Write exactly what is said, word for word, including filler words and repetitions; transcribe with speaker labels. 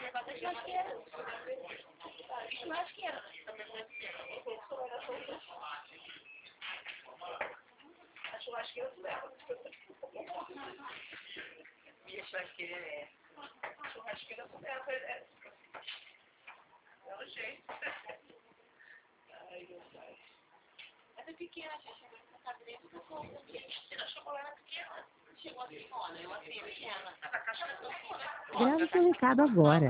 Speaker 1: levado a churrasqueira. Churrasqueira. A churrasqueira tu leva. Minha churrasqueira é essa. Churrasqueira tu leva. É o jeito. Ai, meu pai. Essa é pequena, já chegou em casa dentro do fogo. Ela chegou lá na pequena. Chegou assim, olha, eu assim, pequena. Essa caixa é tão boa, né?
Speaker 2: Grave seu recado agora.